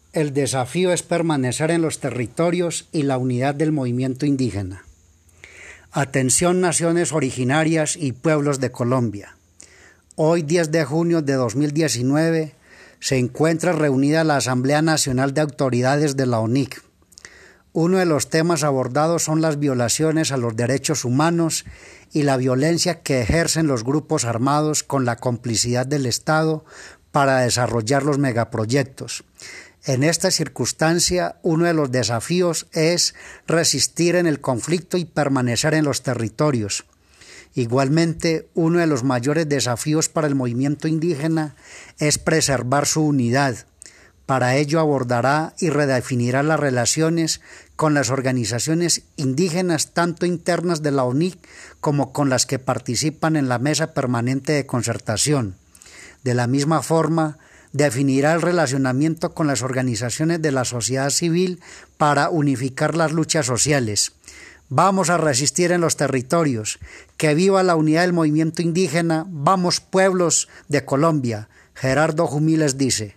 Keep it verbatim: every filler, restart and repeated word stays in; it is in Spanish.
El desafío es permanecer en los territorios y la unidad del movimiento indígena. Atención naciones originarias y pueblos de Colombia. Hoy, diez de junio de dos mil diecinueve, se encuentra reunida la Asamblea Nacional de Autoridades de la O N I C. Uno de los temas abordados son las violaciones a los derechos humanos y la violencia que ejercen los grupos armados con la complicidad del Estado para desarrollar los megaproyectos. En esta circunstancia, uno de los desafíos es resistir en el conflicto y permanecer en los territorios. Igualmente, uno de los mayores desafíos para el movimiento indígena es preservar su unidad. Para ello abordará y redefinirá las relaciones con las organizaciones indígenas, tanto internas de la O N I C como con las que participan en la Mesa Permanente de Concertación. De la misma forma, definirá el relacionamiento con las organizaciones de la sociedad civil para unificar las luchas sociales. Vamos a resistir en los territorios. Que viva la unidad del movimiento indígena. Vamos, pueblos de Colombia. Gerardo Jumiles dice.